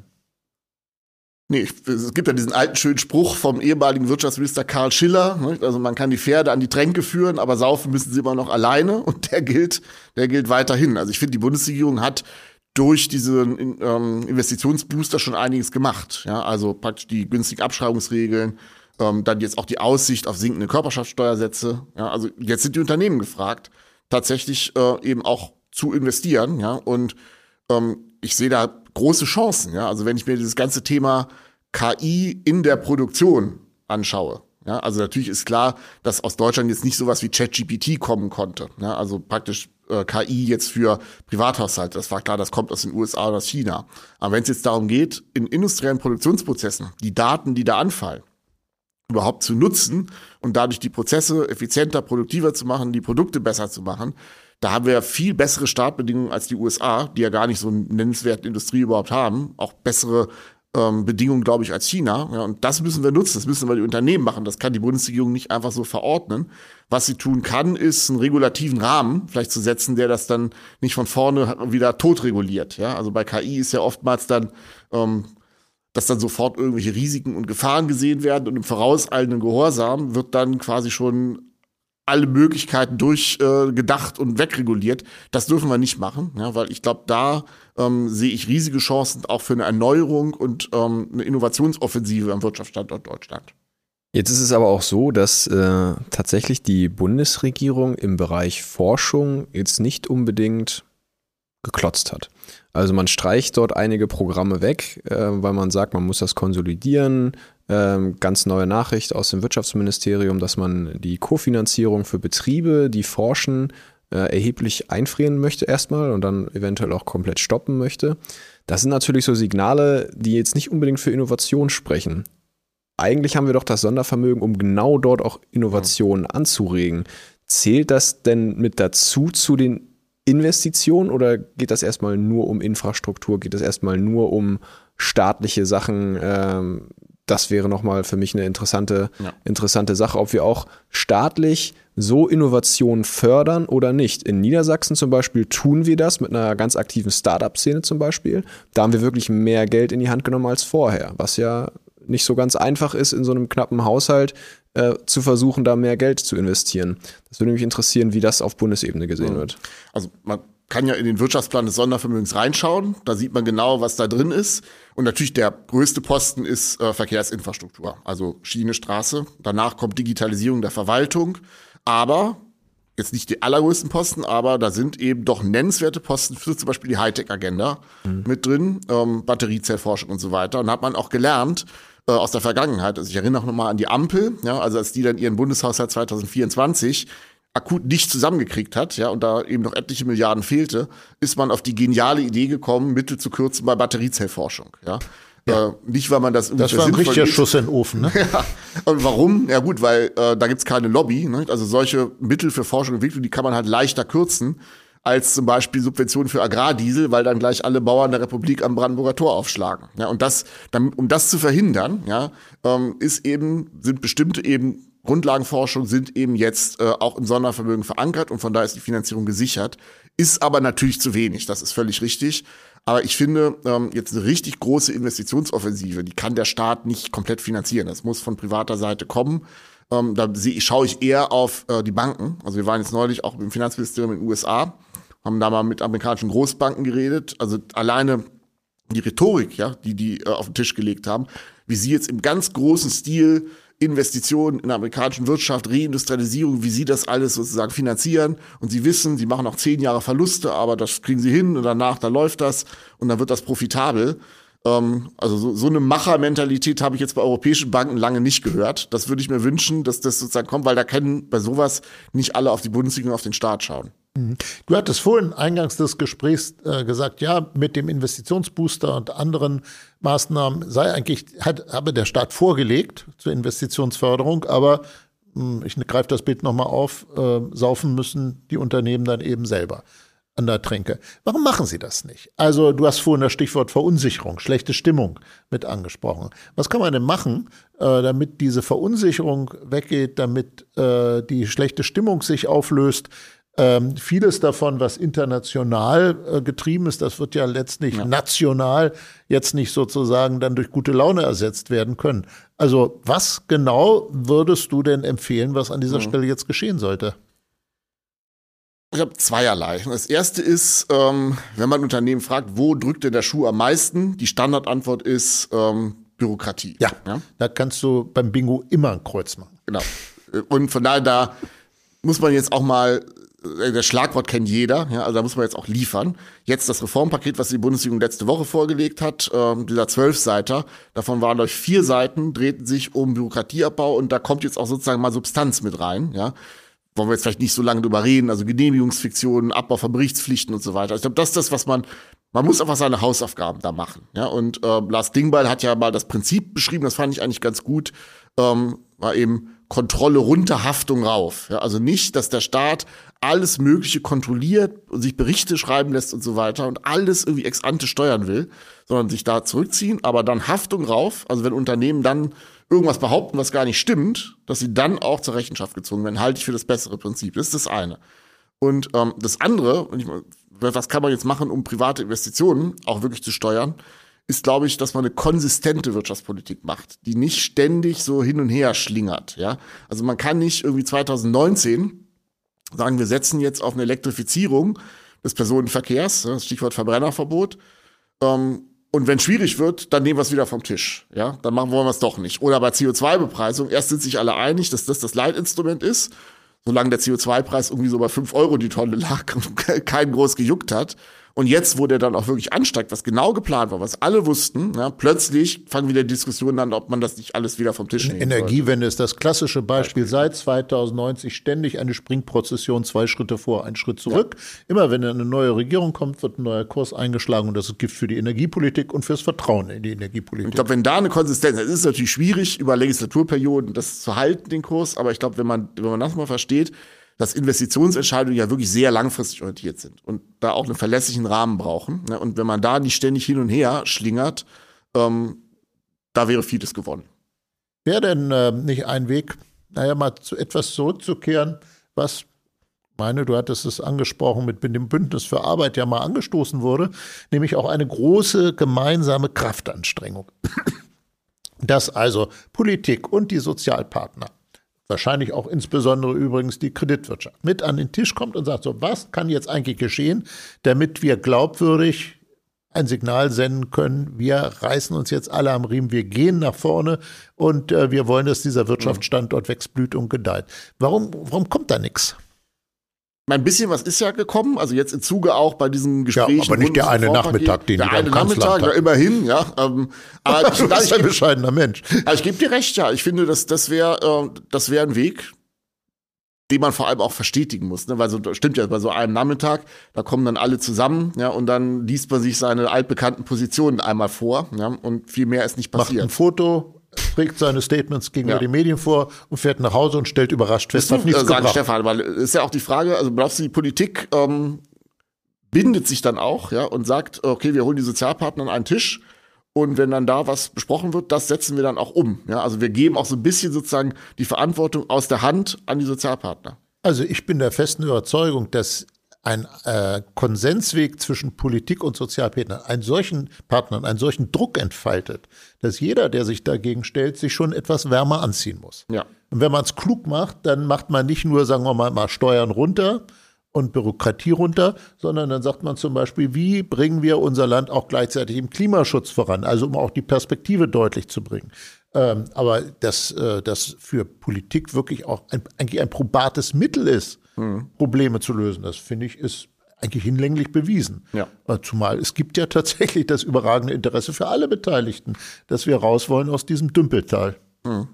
Nee, es gibt ja diesen alten schönen Spruch vom ehemaligen Wirtschaftsminister Karl Schiller, ne? Also man kann die Pferde an die Tränke führen, aber saufen müssen sie immer noch alleine und der gilt, der gilt weiterhin. Also ich finde, die Bundesregierung hat durch diesen ähm, Investitionsbooster schon einiges gemacht. Ja, also praktisch die günstigen Abschreibungsregeln, ähm, dann jetzt auch die Aussicht auf sinkende Körperschaftsteuersätze. Ja, also jetzt sind die Unternehmen gefragt, tatsächlich äh, eben auch zu investieren, ja, und ähm, ich sehe da große Chancen, ja, also wenn ich mir dieses ganze Thema K I in der Produktion anschaue, ja, also natürlich ist klar, dass aus Deutschland jetzt nicht sowas wie ChatGPT kommen konnte, ja, also praktisch äh, K I jetzt für Privathaushalte, das war klar, das kommt aus den U S A oder aus China, aber wenn es jetzt darum geht, in industriellen Produktionsprozessen die Daten, die da anfallen, überhaupt zu nutzen und dadurch die Prozesse effizienter, produktiver zu machen, die Produkte besser zu machen, da haben wir ja viel bessere Startbedingungen als die U S A, die ja gar nicht so einen nennenswerten Industrie überhaupt haben, auch bessere ähm, Bedingungen, glaube ich, als China. Ja, und das müssen wir nutzen, das müssen wir die Unternehmen machen. Das kann die Bundesregierung nicht einfach so verordnen. Was sie tun kann, ist einen regulativen Rahmen vielleicht zu setzen, der das dann nicht von vorne wieder totreguliert. Ja, also bei K I ist ja oftmals dann ähm, dass dann sofort irgendwelche Risiken und Gefahren gesehen werden und im vorauseilenden Gehorsam wird dann quasi schon alle Möglichkeiten durchgedacht äh, und wegreguliert. Das dürfen wir nicht machen, ja, weil ich glaube, da ähm, sehe ich riesige Chancen auch für eine Erneuerung und ähm, eine Innovationsoffensive am Wirtschaftsstandort Deutschland. Jetzt ist es aber auch so, dass äh, tatsächlich die Bundesregierung im Bereich Forschung jetzt nicht unbedingt geklotzt hat. Also man streicht dort einige Programme weg, äh, weil man sagt, man muss das konsolidieren. Ähm, ganz neue Nachricht aus dem Wirtschaftsministerium, dass man die Kofinanzierung für Betriebe, die forschen, äh, erheblich einfrieren möchte erstmal und dann eventuell auch komplett stoppen möchte. Das sind natürlich so Signale, die jetzt nicht unbedingt für Innovation sprechen. Eigentlich haben wir doch das Sondervermögen, um genau dort auch Innovationen anzuregen. Zählt das denn mit dazu zu den Investitionen oder geht das erstmal nur um Infrastruktur, geht das erstmal nur um staatliche Sachen? Ähm, das wäre nochmal für mich eine interessante, ja. interessante Sache, ob wir auch staatlich so Innovationen fördern oder nicht. In Niedersachsen zum Beispiel tun wir das mit einer ganz aktiven Start-up-Szene zum Beispiel. Da haben wir wirklich mehr Geld in die Hand genommen als vorher, was ja nicht so ganz einfach ist, in so einem knappen Haushalt äh, zu versuchen, da mehr Geld zu investieren. Das würde mich interessieren, wie das auf Bundesebene gesehen ja. wird. Also man kann ja in den Wirtschaftsplan des Sondervermögens reinschauen. Da sieht man genau, was da drin ist. Und natürlich der größte Posten ist äh, Verkehrsinfrastruktur, also Schiene, Straße. Danach kommt Digitalisierung der Verwaltung. Aber jetzt nicht die allergrößten Posten, aber da sind eben doch nennenswerte Posten für zum Beispiel die Hightech-Agenda mhm. mit drin, ähm, Batteriezellforschung und so weiter. Und da hat man auch gelernt, aus der Vergangenheit. Also ich erinnere noch mal an die Ampel, ja, also als die dann ihren Bundeshaushalt zwanzig vierundzwanzig akut nicht zusammengekriegt hat, ja, und da eben noch etliche Milliarden fehlte, ist man auf die geniale Idee gekommen, Mittel zu kürzen bei Batteriezellforschung, ja. ja. Äh, nicht, weil man das irgendwie Das war ein richtiger ist. Schuss in den Ofen, ne? Ja. Und warum? Ja gut, weil äh, da gibt's keine Lobby, ne? Also solche Mittel für Forschung und Entwicklung, die kann man halt leichter kürzen als zum Beispiel Subventionen für Agrardiesel, weil dann gleich alle Bauern der Republik am Brandenburger Tor aufschlagen. Ja, und das, dann, um das zu verhindern, ja, ähm, ist eben, sind bestimmte eben Grundlagenforschung sind eben jetzt äh, auch im Sondervermögen verankert und von daher ist die Finanzierung gesichert. Ist aber natürlich zu wenig, das ist völlig richtig. Aber ich finde, ähm, jetzt eine richtig große Investitionsoffensive, die kann der Staat nicht komplett finanzieren. Das muss von privater Seite kommen. Ähm, da sehe, schaue ich eher auf äh, die Banken. Also wir waren jetzt neulich auch im Finanzministerium in den U S A, haben da mal mit amerikanischen Großbanken geredet. Also alleine die Rhetorik, ja, die die äh, auf den Tisch gelegt haben, wie sie jetzt im ganz großen Stil Investitionen in der amerikanischen Wirtschaft, Reindustrialisierung, wie sie das alles sozusagen finanzieren. Und sie wissen, sie machen auch zehn Jahre Verluste, aber das kriegen sie hin und danach, da läuft das und dann wird das profitabel. Ähm, also so, so eine Machermentalität habe ich jetzt bei europäischen Banken lange nicht gehört. Das würde ich mir wünschen, dass das sozusagen kommt, weil da können bei sowas nicht alle auf die Bundesregierung, auf den Staat schauen. Du hattest vorhin eingangs des Gesprächs äh, gesagt, ja, mit dem Investitionsbooster und anderen Maßnahmen sei eigentlich, hat, habe der Staat vorgelegt zur Investitionsförderung, aber mh, ich greife das Bild nochmal auf, äh, saufen müssen die Unternehmen dann eben selber an der Tränke. Warum machen sie das nicht? Also du hast vorhin das Stichwort Verunsicherung, schlechte Stimmung mit angesprochen. Was kann man denn machen, äh, damit diese Verunsicherung weggeht, damit äh, die schlechte Stimmung sich auflöst? Ähm, vieles davon, was international äh, getrieben ist, das wird ja letztlich ja. national jetzt nicht sozusagen dann durch gute Laune ersetzt werden können. Also was genau würdest du denn empfehlen, was an dieser mhm. Stelle jetzt geschehen sollte? Ich habe zweierlei. Das erste ist, ähm, wenn man Unternehmen fragt, wo drückt denn der Schuh am meisten? Die Standardantwort ist ähm, Bürokratie. Ja, ja, da kannst du beim Bingo immer ein Kreuz machen. Genau. Und von daher, da muss man jetzt auch mal, das Schlagwort kennt jeder, ja, also da muss man jetzt auch liefern. Jetzt das Reformpaket, was die Bundesregierung letzte Woche vorgelegt hat, ähm, dieser Zwölfseiter, davon waren durch vier Seiten, drehten sich um Bürokratieabbau und da kommt jetzt auch sozusagen mal Substanz mit rein, ja. Wollen wir jetzt vielleicht nicht so lange drüber reden, also Genehmigungsfiktionen, Abbau von Berichtspflichten und so weiter. Ich glaube, das ist das, was man, man muss einfach seine Hausaufgaben da machen, ja. Und äh, Lars Klingbeil hat ja mal das Prinzip beschrieben, das fand ich eigentlich ganz gut, ähm, war eben Kontrolle runter, Haftung rauf. Ja, also nicht, dass der Staat alles Mögliche kontrolliert, sich Berichte schreiben lässt und so weiter und alles irgendwie ex ante steuern will, sondern sich da zurückziehen, aber dann Haftung rauf, also wenn Unternehmen dann irgendwas behaupten, was gar nicht stimmt, dass sie dann auch zur Rechenschaft gezogen werden, halte ich für das bessere Prinzip. Das ist das eine. Und ähm, das andere, was kann man jetzt machen, um private Investitionen auch wirklich zu steuern, ist, glaube ich, dass man eine konsistente Wirtschaftspolitik macht, die nicht ständig so hin und her schlingert. Ja? Also man kann nicht irgendwie zwanzig neunzehn sagen, wir setzen jetzt auf eine Elektrifizierung des Personenverkehrs, das Stichwort Verbrennerverbot, ähm, und wenn es schwierig wird, dann nehmen wir es wieder vom Tisch. Ja, dann machen wollen wir es doch nicht. Oder bei C O zwei Bepreisung, erst sind sich alle einig, dass das das Leitinstrument ist, solange der C O zwei Preis irgendwie so bei fünf Euro die Tonne lag und keinen groß gejuckt hat. Und jetzt, wo der dann auch wirklich ansteigt, was genau geplant war, was alle wussten, ja, plötzlich fangen wieder Diskussionen an, ob man das nicht alles wieder vom Tisch nehmen Energiewende ist das klassische Beispiel. Beispiel. Seit zweitausendneunzig ständig eine Springprozession, zwei Schritte vor, ein Schritt zurück. Ja. Immer wenn eine neue Regierung kommt, wird ein neuer Kurs eingeschlagen und das ist Gift für die Energiepolitik und fürs Vertrauen in die Energiepolitik. Ich glaube, wenn da eine Konsistenz, es ist natürlich schwierig, über Legislaturperioden das zu halten, den Kurs, aber ich glaube, wenn man, wenn man das mal versteht, dass Investitionsentscheidungen ja wirklich sehr langfristig orientiert sind und da auch einen verlässlichen Rahmen brauchen. Ne? Und wenn man da nicht ständig hin und her schlingert, ähm, da wäre vieles gewonnen. Wäre denn äh, nicht ein Weg, naja, mal zu etwas zurückzukehren, was, meine, du hattest es angesprochen, mit dem Bündnis für Arbeit ja mal angestoßen wurde, nämlich auch eine große gemeinsame Kraftanstrengung. Dass also Politik und die Sozialpartner, wahrscheinlich auch insbesondere übrigens die Kreditwirtschaft, mit an den Tisch kommt und sagt, so, was kann jetzt eigentlich geschehen, damit wir glaubwürdig ein Signal senden können, wir reißen uns jetzt alle am Riemen, wir gehen nach vorne und äh, wir wollen, dass dieser Wirtschaftsstandort wächst, blüht und gedeiht. Warum, warum kommt da nichts? Ein bisschen was ist ja gekommen, also jetzt im Zuge auch bei diesen Gesprächen. Ja, aber nicht der eine Nachmittag, den der eine Nachmittag, ja, immerhin, ja. Ähm, aber du bist ein bescheidener Mensch. Aber ich gebe dir recht, ja. Ich finde, das, das wäre äh, das wäre ein Weg, den man vor allem auch verstetigen muss, ne? Weil so stimmt ja, bei so einem Nachmittag, da kommen dann alle zusammen, ja, und dann liest man sich seine altbekannten Positionen einmal vor, ja, und viel mehr ist nicht passiert. Macht ein Foto, trägt seine Statements gegenüber ja. den Medien vor und fährt nach Hause und stellt überrascht fest, hat nichts gebracht. Stefan, weil ist ja auch die Frage, also glaubst du, die Politik ähm, bindet sich dann auch, ja, und sagt, okay, wir holen die Sozialpartner an einen Tisch und wenn dann da was besprochen wird, das setzen wir dann auch um, ja, also wir geben auch so ein bisschen sozusagen die Verantwortung aus der Hand an die Sozialpartner. Also ich bin der festen Überzeugung, dass ein äh, Konsensweg zwischen Politik und Sozialpartnern, einen solchen Partnern, einen solchen Druck entfaltet, dass jeder, der sich dagegen stellt, sich schon etwas wärmer anziehen muss. Ja. Und wenn man es klug macht, dann macht man nicht nur, sagen wir mal, mal Steuern runter und Bürokratie runter, sondern dann sagt man zum Beispiel, wie bringen wir unser Land auch gleichzeitig im Klimaschutz voran, also um auch die Perspektive deutlich zu bringen. Ähm, aber dass äh, das für Politik wirklich auch ein, eigentlich ein probates Mittel ist, mhm. Probleme zu lösen, das finde ich, ist eigentlich hinlänglich bewiesen. Ja. Zumal es gibt ja tatsächlich das überragende Interesse für alle Beteiligten, dass wir raus wollen aus diesem Dümpeltal. Mhm.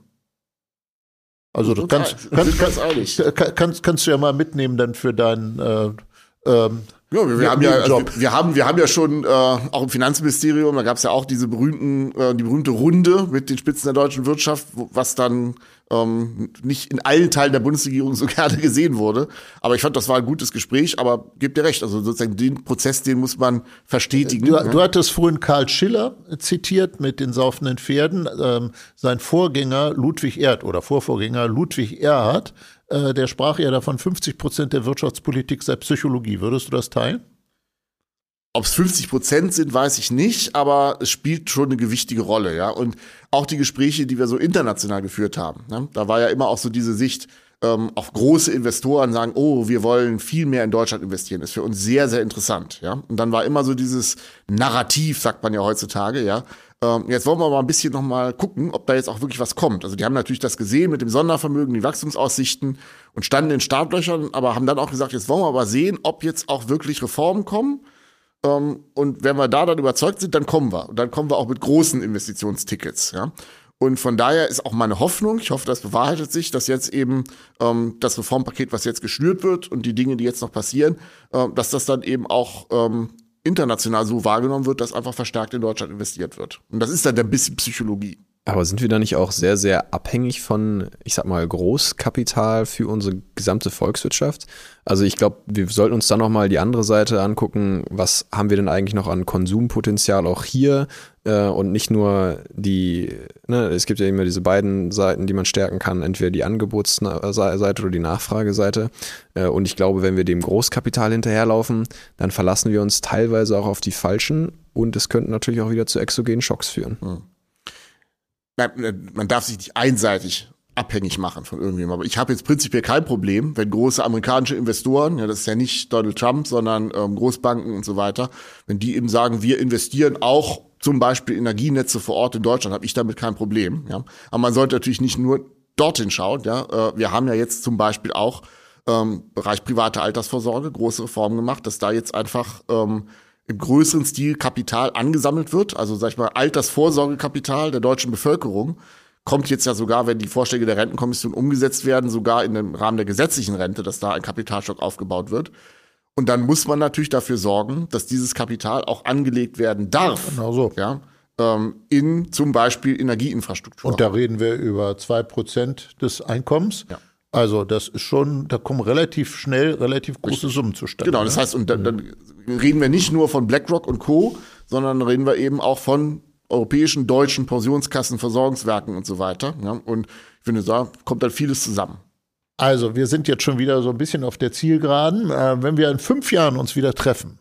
Also das kannst, kannst, kannst, kannst, kannst du ja mal mitnehmen dann für deinen äh, ähm, Ja, wir, wir, haben ja, also wir, wir haben wir haben ja schon äh, auch im Finanzministerium, da gab es ja auch diese berühmten äh, die berühmte Runde mit den Spitzen der deutschen Wirtschaft, wo, was dann ähm, nicht in allen Teilen der Bundesregierung so gerne gesehen wurde. Aber ich fand, das war ein gutes Gespräch. Aber gebt ihr recht, also sozusagen den Prozess, den muss man verstetigen. Du, ja. du hattest vorhin Karl Schiller zitiert mit den saufenden Pferden. Ähm, sein Vorgänger Ludwig Erhard oder Vorvorgänger Ludwig Erhard, äh, der sprach ja davon, fünfzig Prozent der Wirtschaftspolitik sei Psychologie. Würdest du das teilen? Ob es fünfzig Prozent sind, weiß ich nicht, aber es spielt schon eine gewichtige Rolle, ja. Und auch die Gespräche, die wir so international geführt haben, ne? Da war ja immer auch so diese Sicht, ähm, auch große Investoren sagen, oh, wir wollen viel mehr in Deutschland investieren. Ist für uns sehr, sehr interessant, ja. Und dann war immer so dieses Narrativ, sagt man ja heutzutage, ja. Ähm, jetzt wollen wir mal ein bisschen noch mal gucken, ob da jetzt auch wirklich was kommt. Also die haben natürlich das gesehen mit dem Sondervermögen, die Wachstumsaussichten und standen in Startlöchern, aber haben dann auch gesagt, jetzt wollen wir aber sehen, ob jetzt auch wirklich Reformen kommen. Um, und wenn wir da dann überzeugt sind, dann kommen wir. Und dann kommen wir auch mit großen Investitionstickets, ja. Und von daher ist auch meine Hoffnung, ich hoffe, das bewahrheitet sich, dass jetzt eben ähm, das Reformpaket, was jetzt geschnürt wird und die Dinge, die jetzt noch passieren, äh, dass das dann eben auch ähm, international so wahrgenommen wird, dass einfach verstärkt in Deutschland investiert wird. Und das ist dann ein bisschen Psychologie. Aber sind wir da nicht auch sehr, sehr abhängig von, ich sag mal, Großkapital für unsere gesamte Volkswirtschaft? Also ich glaube, wir sollten uns dann nochmal die andere Seite angucken, was haben wir denn eigentlich noch an Konsumpotenzial auch hier äh, und nicht nur die, ne, es gibt ja immer diese beiden Seiten, die man stärken kann, entweder die Angebotsseite oder die Nachfrageseite. Äh, und ich glaube, wenn wir dem Großkapital hinterherlaufen, dann verlassen wir uns teilweise auch auf die Falschen und es könnte natürlich auch wieder zu exogenen Schocks führen. Hm. Man darf sich nicht einseitig abhängig machen von irgendjemandem. Aber ich habe jetzt prinzipiell kein Problem, wenn große amerikanische Investoren, ja, das ist ja nicht Donald Trump, sondern ähm, Großbanken und so weiter, wenn die eben sagen, wir investieren auch zum Beispiel Energienetze vor Ort in Deutschland, habe ich damit kein Problem. Ja. Aber man sollte natürlich nicht nur dorthin schauen. Ja. Äh, wir haben ja jetzt zum Beispiel auch ähm, Bereich private Altersvorsorge große Reformen gemacht, dass da jetzt einfach ähm, im größeren Stil Kapital angesammelt wird, also sag ich mal Altersvorsorgekapital der deutschen Bevölkerung, kommt jetzt ja sogar, wenn die Vorschläge der Rentenkommission umgesetzt werden, sogar in dem Rahmen der gesetzlichen Rente, dass da ein Kapitalstock aufgebaut wird. Und dann muss man natürlich dafür sorgen, dass dieses Kapital auch angelegt werden darf. Genau so. Ja, ähm, in zum Beispiel Energieinfrastruktur. Und da reden wir über zwei Prozent des Einkommens. Ja. Also das ist schon, da kommen relativ schnell relativ große Summen zustande. Genau, das heißt, und dann, dann reden wir nicht nur von BlackRock und Co., sondern reden wir eben auch von europäischen, deutschen Pensionskassen, Versorgungswerken und so weiter. Ja, und ich finde, da kommt dann vieles zusammen. Also wir sind jetzt schon wieder so ein bisschen auf der Zielgeraden. Äh, wenn wir in fünf Jahren uns wieder treffen,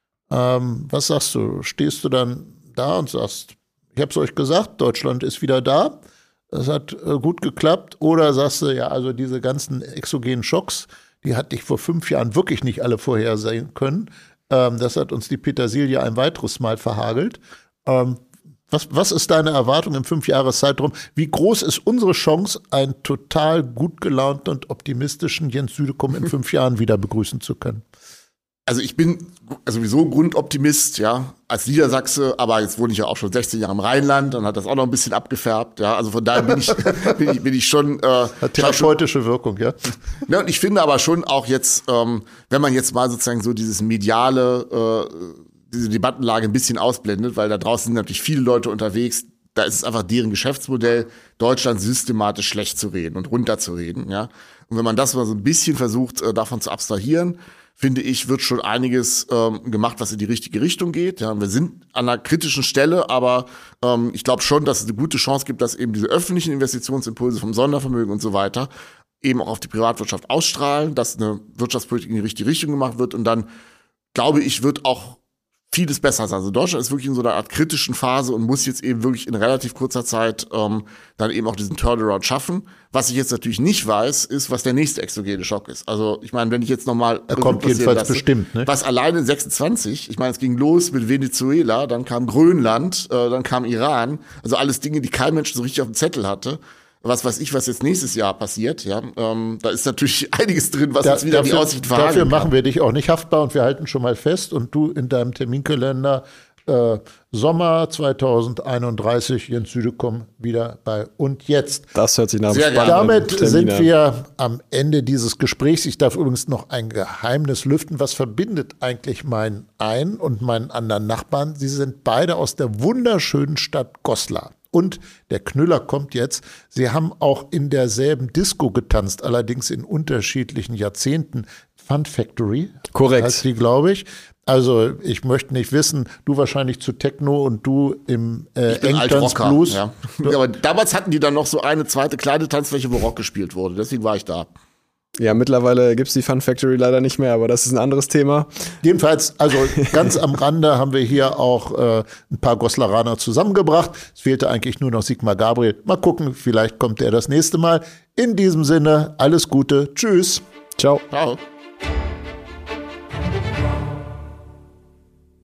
ähm, was sagst du? Stehst du dann da und sagst, ich habe es euch gesagt, Deutschland ist wieder da, das hat äh, gut geklappt, oder sagst du, ja, also diese ganzen exogenen Schocks, die hatte ich vor fünf Jahren wirklich nicht alle vorhersehen können. Ähm, das hat uns die Petersilie ein weiteres Mal verhagelt. Ähm, was, was ist deine Erwartung im Fünfjahreszeitraum? Wie groß ist unsere Chance, einen total gut gelaunten und optimistischen Jens Südekum in fünf Jahren wieder begrüßen zu können? Also ich bin sowieso Grundoptimist, ja, als Niedersachse, aber jetzt wohne ich ja auch schon sechzehn Jahre im Rheinland, dann hat das auch noch ein bisschen abgefärbt, ja, also von daher bin ich, bin ich, bin ich schon... Äh, hat therapeutische Wirkung, ja. Ja, und ich finde aber schon auch jetzt, ähm, wenn man jetzt mal sozusagen so dieses mediale, äh, diese Debattenlage ein bisschen ausblendet, weil da draußen sind natürlich viele Leute unterwegs, da ist es einfach deren Geschäftsmodell, Deutschland systematisch schlecht zu reden und runterzureden, ja. Und wenn man das mal so ein bisschen versucht, äh, davon zu abstrahieren, finde ich, wird schon einiges ähm, gemacht, was in die richtige Richtung geht. Ja, wir sind an einer kritischen Stelle, aber ähm, ich glaube schon, dass es eine gute Chance gibt, dass eben diese öffentlichen Investitionsimpulse vom Sondervermögen und so weiter eben auch auf die Privatwirtschaft ausstrahlen, dass eine Wirtschaftspolitik in die richtige Richtung gemacht wird und dann, glaube ich, wird auch vieles besser sein. Also Deutschland ist wirklich in so einer Art kritischen Phase und muss jetzt eben wirklich in relativ kurzer Zeit ähm, dann eben auch diesen Turnaround schaffen. Was ich jetzt natürlich nicht weiß, ist, was der nächste exogene Schock ist. Also ich meine, wenn ich jetzt nochmal... Er kommt jedenfalls lasse, bestimmt, ne? Was alleine in sechsundzwanzig, ich meine, es ging los mit Venezuela, dann kam Grönland, äh, dann kam Iran. Also alles Dinge, die kein Mensch so richtig auf dem Zettel hatte. Was weiß ich, was jetzt nächstes Jahr passiert, ja, ähm, da ist natürlich einiges drin, was da, jetzt wieder dafür, die Aussicht verhageln Dafür kann. machen wir dich auch nicht haftbar und wir halten schon mal fest und du in deinem Terminkalender äh, Sommer zweitausendeinunddreißig, Jens Südekum wieder bei Und Jetzt. Das hört sich nach einem spannenden Damit Termin sind an. wir am Ende dieses Gesprächs. Ich darf übrigens noch ein Geheimnis lüften. Was verbindet eigentlich meinen einen und meinen anderen Nachbarn? Sie sind beide aus der wunderschönen Stadt Goslar. Und der Knüller kommt jetzt. Sie haben auch in derselben Disco getanzt, allerdings in unterschiedlichen Jahrzehnten. Fun Factory. Korrekt. Heißt die, glaube ich. Also ich möchte nicht wissen, du wahrscheinlich zu Techno und du im äh, Ich bin Alt-Rocker, Engtanz-Blues. ja. Aber damals hatten die dann noch so eine zweite kleine Tanzfläche, wo Rock gespielt wurde. Deswegen war ich da. Ja, mittlerweile gibt's die Fun Factory leider nicht mehr, aber das ist ein anderes Thema. Jedenfalls, also ganz am Rande haben wir hier auch äh, ein paar Goslaraner zusammengebracht. Es fehlte eigentlich nur noch Sigmar Gabriel. Mal gucken, vielleicht kommt er das nächste Mal. In diesem Sinne, alles Gute. Tschüss. Ciao. Ciao.